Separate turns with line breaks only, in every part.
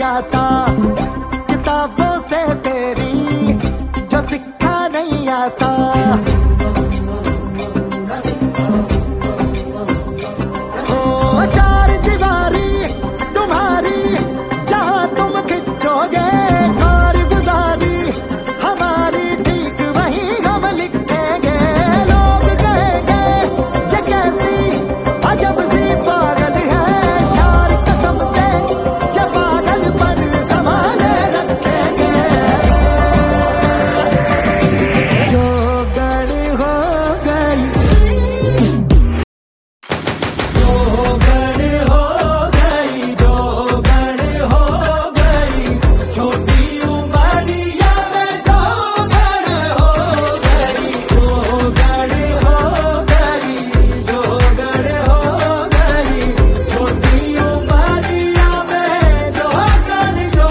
आता किताबों से तेरी, जो सिक्का नहीं आता। ओ चार दीवारी तुम्हारी, जहां तुम खिंचोगे कारगुजारी हमारी, ठीक वही हम लिखेंगे। लोग कहेंगे ये कैसी अजब सी पागल है, यार कसम से ये पागल पर संभाले रखेंगे। जो गड़ हो गई, जो गड़ हो गई, जो गड़ हो गई, छोटी उमरिया में जो गड़ हो गई, जो गड़ हो गई, जो गड़ हो गई, छोटी उमरिया में जो गड़, जो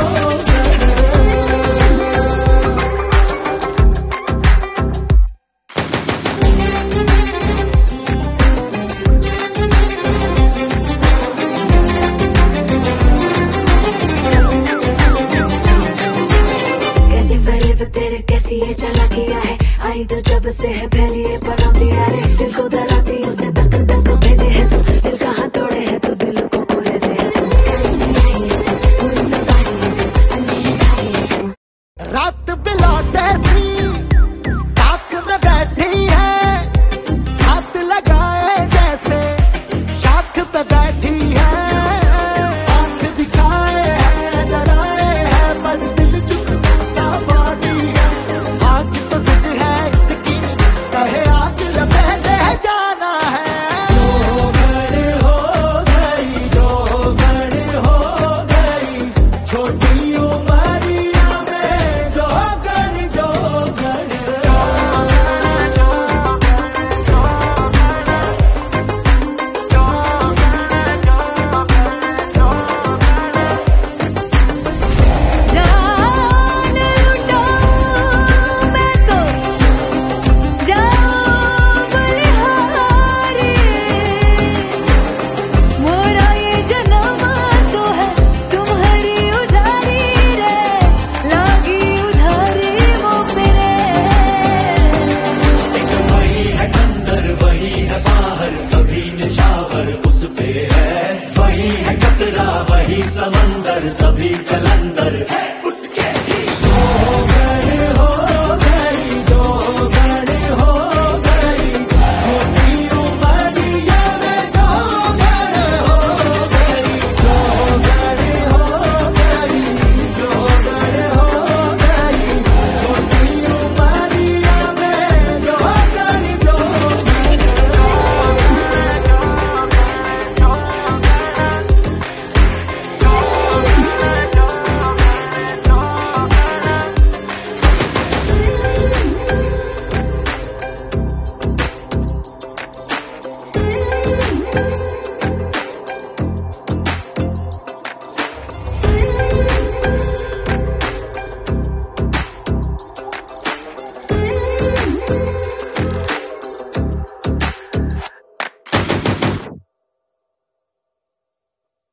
कैसी फरेब तेरे, कैसी ये चालाकियां है, आई तो जब से है पहली ये बना दिया रे। दिल को डराती उसे धक धक भेदे है तू, दिल कहाँ तोड़े है तू, दिल को पूरे दे है तू। कैसी आई है तू, पूरी तो गाड़ी है तू, अंधेरे खाई है तू।
रात बिलौटे सी ताक में बैठी है, हाथ लगाए जैसे शाख पे बैठी है। आंख दिखाए है, डराए है, पर दिल चुप सा बाकी है। आग तो जिद है इसकी, कहे आग लपटे जाना है। जो गड़ हो गई, जो गड़ हो गई, छोटी उमरिया में जो गड़, जो गड़।
जान लुटाऊं मैं तो, जाऊं बलिहारी, मोरा ये जन्म तो है तुम्हारी उधारी रे, लागी उधारी मुँह मेरे।
वही है अंदर वही है बाहर, सभी निछावर उस पे है। वही है कतरा वही समंदर, सभी कलंदर है।